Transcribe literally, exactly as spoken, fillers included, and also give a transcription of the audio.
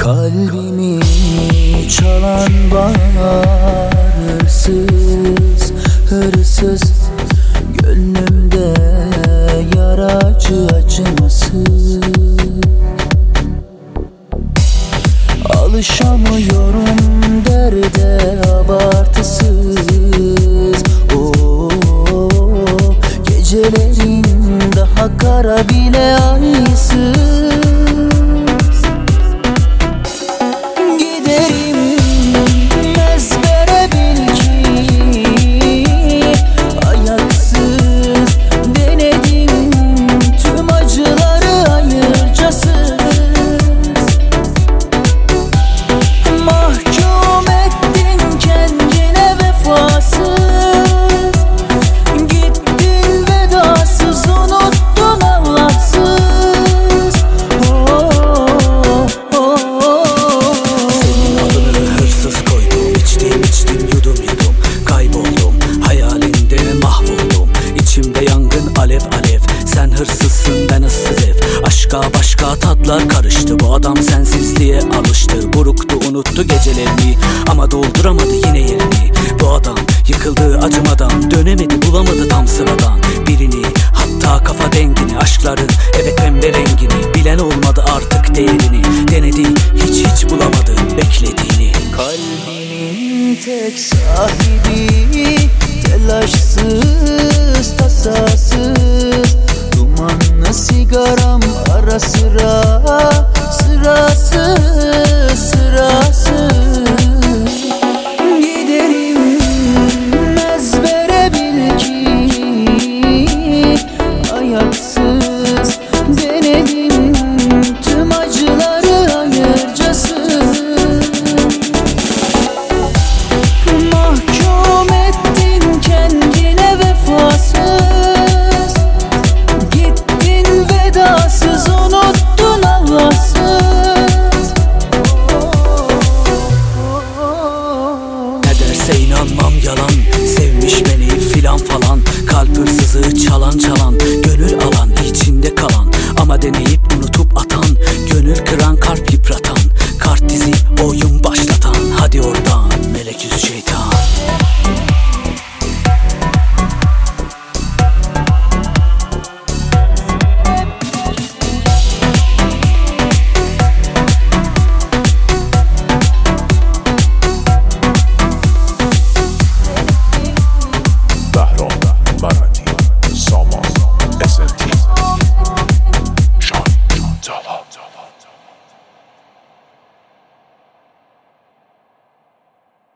Kalbimi çalan var, hırsız, hırsız. Gönlümde yaracı acımasız. Alışamıyorum derde abartısız. Oo, gecelerin daha kara bile aysız. Alev alev, sen hırsızsın ben ıssız ev. Aşka başka tatlar karıştı, bu adam sensizliğe alıştı. Buruktu unuttu gecelerini ama dolduramadı yine yerini. Bu adam yıkıldı acımadan, dönemedi bulamadı tam sıradan birini. Hatta kafa dengini, aşkların evet pembe rengini. Bilen olmadı artık değerini, denedi hiç hiç bulamadı beklediğini. Kalbimin tek sahibi